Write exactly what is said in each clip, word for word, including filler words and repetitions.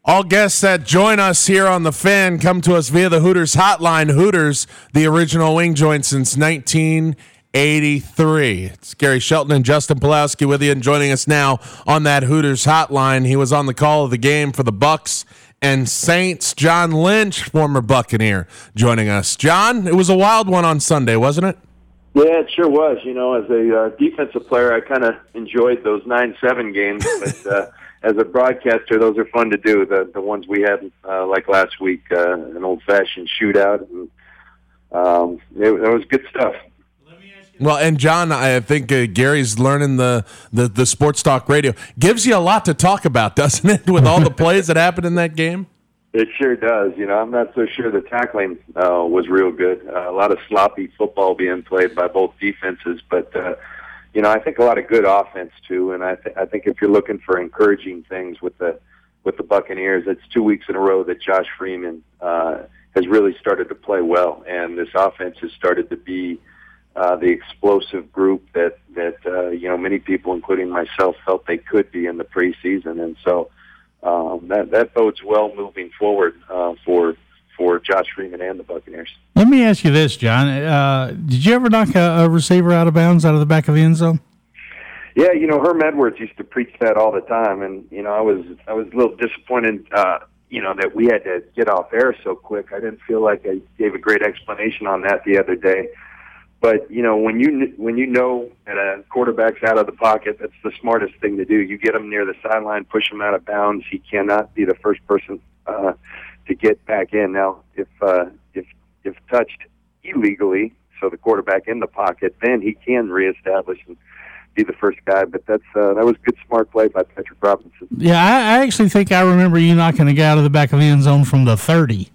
All guests that join us here on The Fan come to us via the Hooters hotline. Hooters, the original wing joint since nineteen eighty-three. It's Gary Shelton and Justin Pulowski with you, and joining us now on that Hooters hotline. He was on the call of the game for the Bucks and Saints. John Lynch, former Buccaneer, joining us. John, it was a wild one on Sunday, wasn't it? Yeah, it sure was. You know, as a uh, defensive player, I kind of enjoyed those nine seven games, but uh, as a broadcaster, those are fun to do. The the ones we had, uh, like last week, uh, an old-fashioned shootout. And, um, it, it was good stuff. Well, and John, I think uh, Gary's learning the, the, the sports talk radio. Gives you a lot to talk about, doesn't it, with all the plays that happened in that game? It sure does. You know, I'm not so sure the tackling uh, was real good. Uh, a lot of sloppy football being played by both defenses, but uh, you know, I think a lot of good offense too. And I, th- I think if you're looking for encouraging things with the with the Buccaneers, it's two weeks in a row that Josh Freeman uh, has really started to play well, and this offense has started to be uh, the explosive group that that uh, you know many people, including myself, felt they could be in the preseason, and so. Um, that that bodes well moving forward uh, for for Josh Freeman and the Buccaneers. Let me ask you this, John. Uh, did you ever knock a, a receiver out of bounds out of the back of the end zone? Yeah, you know, Herm Edwards used to preach that all the time, and you know, I was I was a little disappointed, uh, you know, that we had to get off air so quick. I didn't feel like I gave a great explanation on that the other day. But, you know, when you when you know that a quarterback's out of the pocket, that's the smartest thing to do. You get him near the sideline, push him out of bounds. He cannot be the first person uh, to get back in. Now, if uh, if if touched illegally, so the quarterback in the pocket, then he can reestablish and be the first guy. But that's uh, that was good, smart play by Patrick Robinson. Yeah, I, I actually think I remember you knocking a guy out of the back of the end zone from the thirty.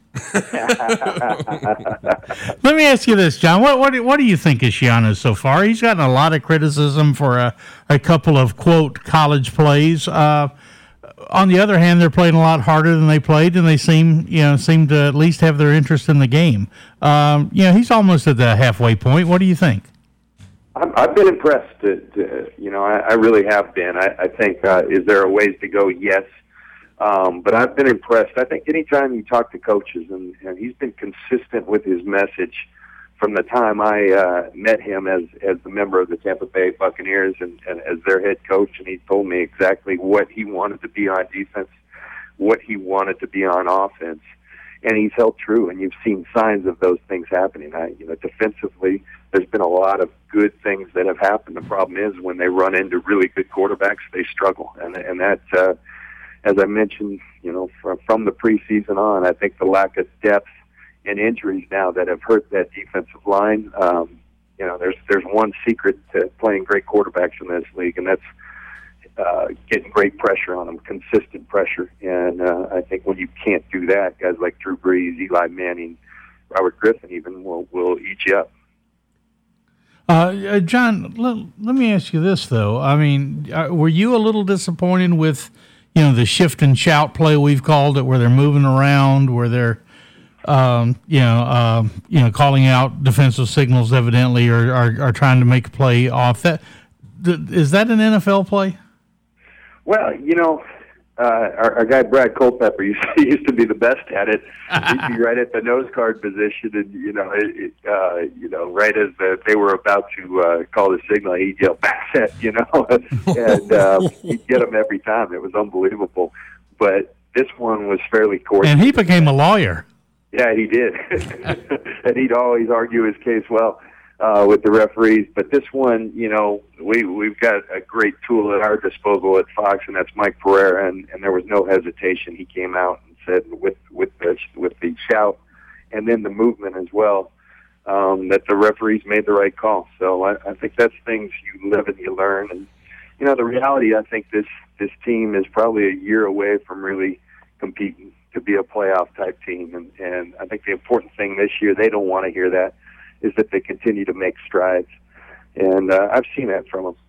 Let me ask you this, John. What what do, what do you think of Schiano so far? He's gotten a lot of criticism for a, a couple of, quote, college plays. Uh, on the other hand, they're playing a lot harder than they played, and they seem you know seem to at least have their interest in the game. Um, you know, he's almost at the halfway point. What do you think? I've been impressed. To, to, you know, I, I really have been. I, I think, uh, is there a ways to go? Yes. Um, but I've been impressed. I think anytime you talk to coaches, and, and he's been consistent with his message from the time I uh, met him as, as the member of the Tampa Bay Buccaneers and, and as their head coach, and he told me exactly what he wanted to be on defense, what he wanted to be on offense, and he's held true, and you've seen signs of those things happening. I, you know, defensively, there's been a lot of good things that have happened. The problem is when they run into really good quarterbacks, they struggle, and, and that uh, – as I mentioned, you know, from, from the preseason on, I think the lack of depth and injuries now that have hurt that defensive line. Um, you know, there's there's one secret to playing great quarterbacks in this league, and that's uh, getting great pressure on them, consistent pressure. And uh, I think when you can't do that, guys like Drew Brees, Eli Manning, Robert Griffin even will will eat you up. Uh, John, let, let me ask you this though. I mean, uh, were you a little disappointed with? You know, the shift and shout play we've called it, where they're moving around, where they're, um, you know, uh, you know, calling out defensive signals evidently, or are, are trying to make a play off that. Th- is that an N F L play? Well, you know, uh, our, our guy Brad Culpepper used to, used to be the best at it. He'd be right at the nose guard position, and you know, it, it, uh, you know, right as the, they were about to uh, call the signal, he'd yell "back set," you know, and uh, he'd get them every time. It was unbelievable. But this one was fairly coordinated. And he became a lawyer. Yeah, he did, and he'd always argue his case well uh, with the referees. But this one, you know, we we've got a great tool at our disposal at Fox, and that's Mike Pereira, and, and there was no hesitation. He came out and said with with the with the shout, and then the movement as well, um, that the referees made the right call. So I, I think that's things you live and you learn. And you know, the reality, I think this this team is probably a year away from really competing to be a playoff type team. And, and I think the important thing this year, they don't want to hear that, is that they continue to make strides. And uh, I've seen that from them.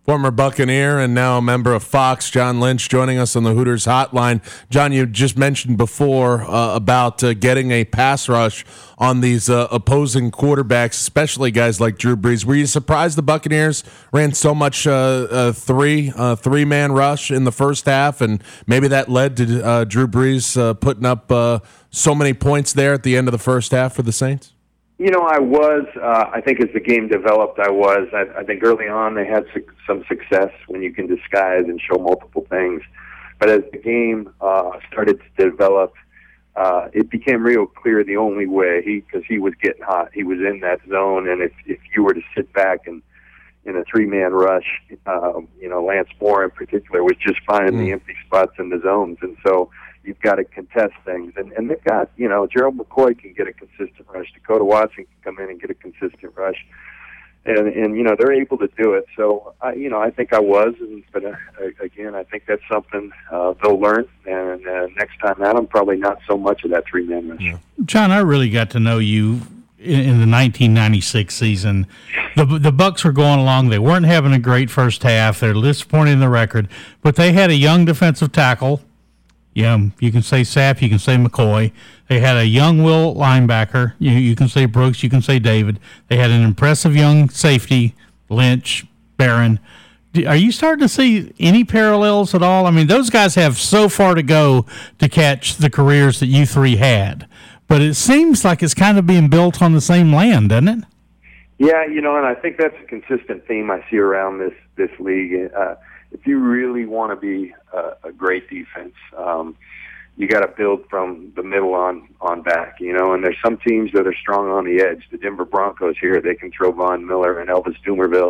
Former Buccaneer and now a member of Fox, John Lynch, joining us on the Hooters hotline. John, you just mentioned before uh, about uh, getting a pass rush on these uh, opposing quarterbacks, especially guys like Drew Brees. Were you surprised the Buccaneers ran so much uh, uh, three uh, three man rush in the first half, and maybe that led to uh, Drew Brees uh, putting up uh, so many points there at the end of the first half for the Saints? You know, I was. Uh, I think as the game developed, I was. I, I think early on they had su- some success when you can disguise and show multiple things. But as the game uh, started to develop, uh, it became real clear the only way, he because he was getting hot. He was in that zone, and if, if you were to sit back and in a three-man rush, uh, you know, Lance Moore in particular was just finding mm. the empty spots in the zones. And so you've got to contest things. And, and they've got, you know, Gerald McCoy can get a consistent rush. Dakota Watson can come in and get a consistent rush. And, and you know, they're able to do it. So, I, you know, I think I was. And, but, uh, again, I think that's something uh, they'll learn. And uh, next time out, I'm probably not so much of that three-man rush. Yeah. John, I really got to know you in, in the nineteen ninety-six season. The the Bucs were going along. They weren't having a great first half. They're disappointed in the record. But they had a young defensive tackle. Yeah, you can say Sapp, you can say McCoy. They had a young Will linebacker. You, you can say Brooks, you can say David. They had an impressive young safety, Lynch, Barron. Are you starting to see any parallels at all? I mean, those guys have so far to go to catch the careers that you three had. But it seems like it's kind of being built on the same land, doesn't it? Yeah, you know, and I think that's a consistent theme I see around this, this league. Uh, if you really want to be a, a great defense, um, you got to build from the middle on, on back, you know, and there's some teams that are strong on the edge. The Denver Broncos here, they can throw Von Miller and Elvis Dumervil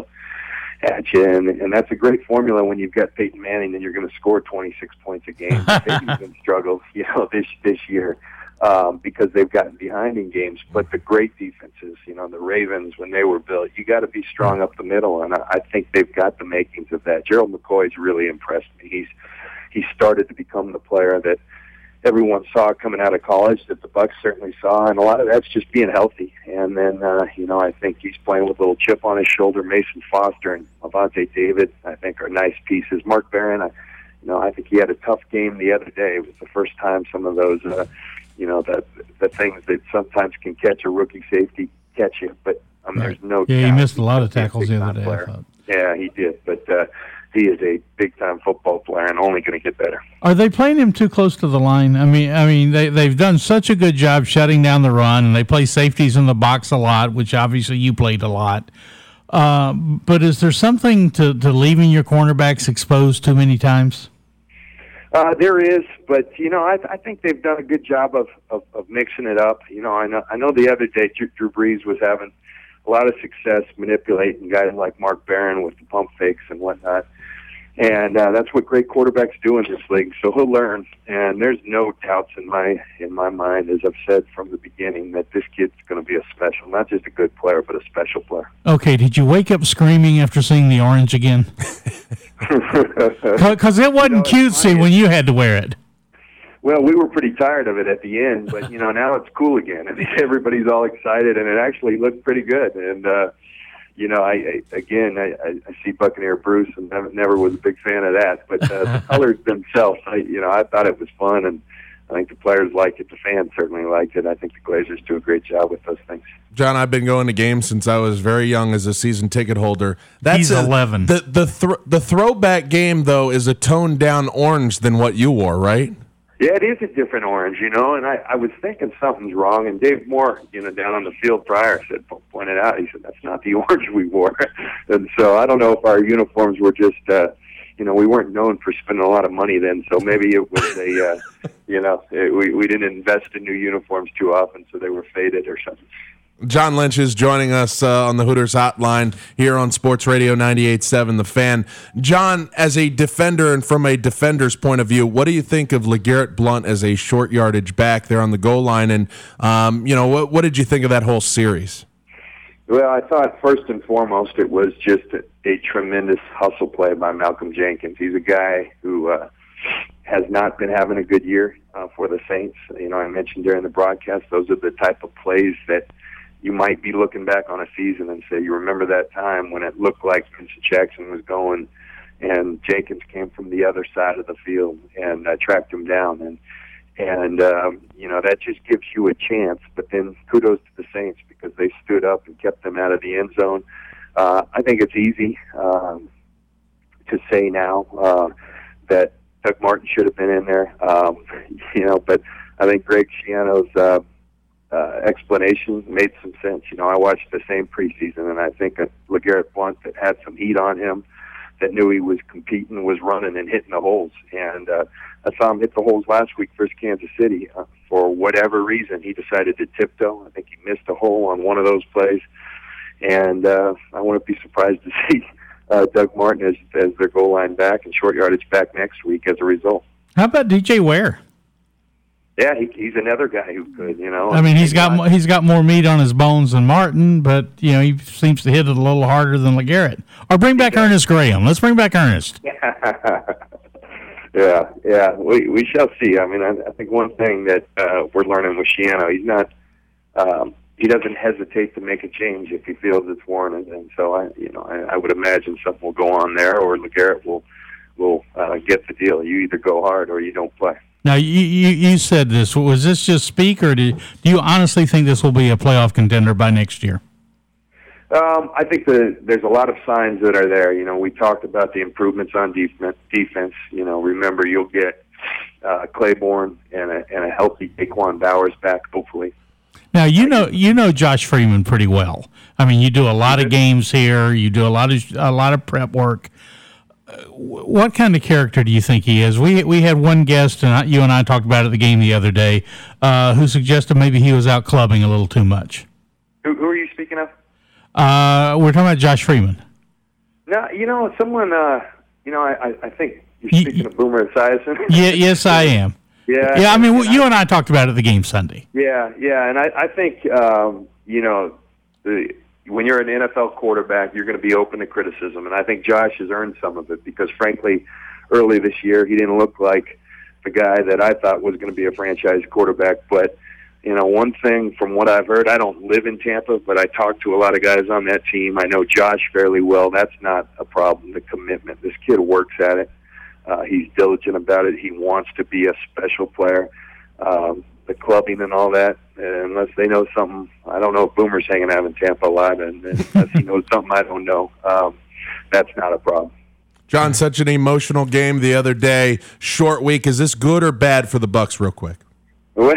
at you, and, and that's a great formula when you've got Peyton Manning and you're going to score twenty-six points a game. Peyton's been struggled, you know, this, this year. Um, because they've gotten behind in games. But the great defenses, you know, the Ravens, when they were built, you got to be strong up the middle, and I, I think they've got the makings of that. Gerald McCoy's really impressed me. He's he started to become the player that everyone saw coming out of college, that the Bucs certainly saw, and a lot of that's just being healthy. And then, uh, you know, I think he's playing with a little chip on his shoulder. Mason Foster and Avante David, I think, are nice pieces. Mark Barron, I, you know, I think he had a tough game the other day. It was the first time some of those uh, you know, the the things that sometimes can catch a rookie safety catch you. But I mean, right. there's no Yeah, doubt he missed a lot of tackles the other day, I thought. Yeah, he did. But uh, he is a big-time football player and only going to get better. Are they playing him too close to the line? I mean, I mean, they, they've done such a good job shutting down the run, and they play safeties in the box a lot, which obviously you played a lot. Uh, but is there something to, to leaving your cornerbacks exposed too many times? Uh, there is, but you know, I, I think they've done a good job of, of, of mixing it up. You know, I know I know the other day Drew, Drew Brees was having a lot of success manipulating guys like Mark Barron with the pump fakes and whatnot, and uh, that's what great quarterbacks do in this league. So he'll learn, and there's no doubts in my in my mind, as I've said from the beginning, that this kid's going to be a special, not just a good player, but a special player. Okay, did you wake up screaming after seeing the orange again? Because it wasn't you know, cutesy when you had to wear it. Well, we were pretty tired of it at the end, but, you know, now it's cool again. I mean, everybody's all excited, and it actually looked pretty good. And, uh, you know, I, I again, I, I see Buccaneer Bruce, and never, never was a big fan of that. But uh, the colors themselves, I, you know, I thought it was fun, and I think the players liked it. The fans certainly liked it. I think the Glazers do a great job with those things. John, I've been going to games since I was very young as a season ticket holder. That's He's a, eleven. The the th- the throwback game though is a toned down orange than what you wore, right? Yeah, it is a different orange, you know. And I, I was thinking something's wrong. And Dave Moore, you know, down on the field prior, said pointed out. He said that's not the orange we wore. And so I don't know if our uniforms were just. Uh, You know, we weren't known for spending a lot of money then, so maybe it was a, uh, you know, it, we we didn't invest in new uniforms too often, so they were faded or something. John Lynch is joining us uh, on the Hooters hotline here on Sports Radio ninety-eight point seven The Fan. John, as a defender and from a defender's point of view, what do you think of LeGarrette Blount as a short yardage back there on the goal line? And, um, you know, what, what did you think of that whole series? Well, I thought first and foremost it was just a, a tremendous hustle play by Malcolm Jenkins. He's a guy who uh, has not been having a good year uh, for the Saints. You know, I mentioned during the broadcast, those are the type of plays that you might be looking back on a season and say, you remember that time when it looked like Vincent Jackson was going and Jenkins came from the other side of the field and uh, tracked him down. And, and um, you know, that just gives you a chance. But then kudos to the Saints because they stood up and kept them out of the end zone. Uh, I think it's easy um, to say now uh, that Doug Martin should have been in there, um, you know, but I think Greg Schiano's uh, uh, explanation made some sense. You know, I watched the same preseason, and I think that LeGarrette Blount that had some heat on him, that knew he was competing, was running and hitting the holes. And uh, I saw him hit the holes last week versus Kansas City. Uh, for whatever reason, he decided to tiptoe. I think he missed a hole on one of those plays. And uh, I wouldn't be surprised to see uh, Doug Martin as, as their goal line back and short yardage back next week as a result. How about D J Ware? Yeah, he, he's another guy who could, you know. I mean, he's got more, he's got more meat on his bones than Martin, but you know he seems to hit it a little harder than LeGarrette. Or bring back Ernest Graham. Let's bring back Ernest. yeah, yeah, we we shall see. I mean, I, I think one thing that uh, we're learning with Schiano, he's not. Um, he doesn't hesitate to make a change if he feels it's warranted, and so I, you know, I, I would imagine something will go on there, or LeGarrette will will uh, get the deal. You either go hard or you don't play. Now, you, you, you said this. Was this just speak, or do, do you honestly think this will be a playoff contender by next year? Um, I think the, there's a lot of signs that are there. You know, we talked about the improvements on defense. defense. You know, remember, you'll get uh, Claiborne and a, and a healthy Daquan Bowers back, hopefully. Now, you know you know Josh Freeman pretty well. I mean, you do a lot of games here. You do a lot of a lot of prep work. What kind of character do you think he is? We we had one guest, and I, you and I talked about it at the game the other day, uh, who suggested maybe he was out clubbing a little too much. Who, who are you speaking of? Uh, we're talking about Josh Freeman. No, you know, someone, uh, you know, I, I think you're speaking y- of Boomer Esiason. Yeah, yes, I am. Yeah, yeah. I mean, and you I, and I talked about it at the game Sunday. Yeah, yeah, and I, I think, um, you know, the when you're an N F L quarterback, you're going to be open to criticism, and I think Josh has earned some of it because, frankly, early this year he didn't look like the guy that I thought was going to be a franchise quarterback. But, you know, one thing from what I've heard, I don't live in Tampa, but I talk to a lot of guys on that team. I know Josh fairly well. That's not a problem, the commitment. This kid works at it. Uh, he's diligent about it. He wants to be a special player. Um, the clubbing and all that, unless they know something. I don't know if Boomer's hanging out in Tampa a lot, and unless he knows something I don't know, um, that's not a problem. John, such an emotional game the other day. Short week. Is this good or bad for the Bucs, real quick? Well,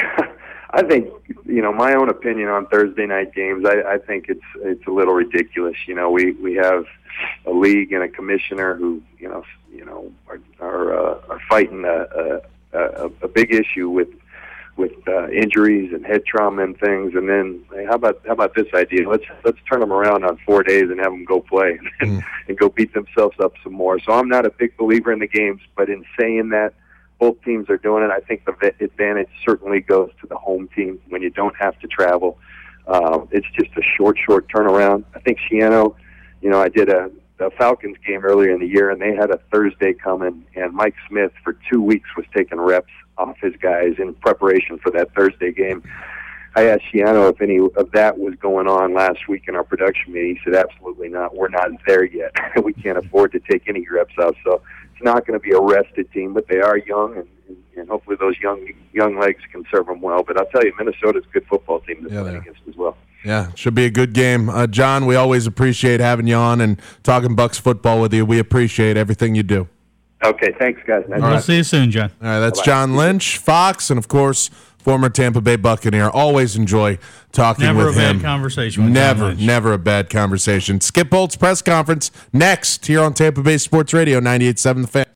I think, you know, my own opinion on Thursday night games, I, I think it's it's a little ridiculous. You know, we, we have a league and a commissioner who, you know, you know, are are, uh, are fighting a, a, a, a big issue with with uh, injuries and head trauma and things, and then hey, how about how about this idea? Let's let's turn them around on four days and have them go play and, mm. and go beat themselves up some more. So I'm not a big believer in the games, but in saying that, both teams are doing it. I think the advantage certainly goes to the home team when you don't have to travel. Um, it's just a short, short turnaround. I think Schiano, you know, I did a, a Falcons game earlier in the year, and they had a Thursday coming, and Mike Smith for two weeks was taking reps off his guys in preparation for that Thursday game. I asked Schiano if any of that was going on last week in our production meeting. He said, absolutely not. We're not there yet. We can't afford to take any reps off. So it's not going to be a rested team, but they are young, and, and, and hopefully those young young legs can serve them well. But I'll tell you, Minnesota's a good football team to yeah, play against as well. Yeah, should be a good game. Uh, John, we always appreciate having you on and talking Bucs football with you. We appreciate everything you do. Okay, thanks, guys. Nice We'll right. see you soon, John. All right, that's Bye-bye. John Lynch, Fox, and, of course, former Tampa Bay Buccaneer. Always enjoy talking never with a him. Bad conversation with never, John Lynch. never a bad conversation. Skip Bolt's press conference next here on Tampa Bay Sports Radio ninety-eight point seven The Fan.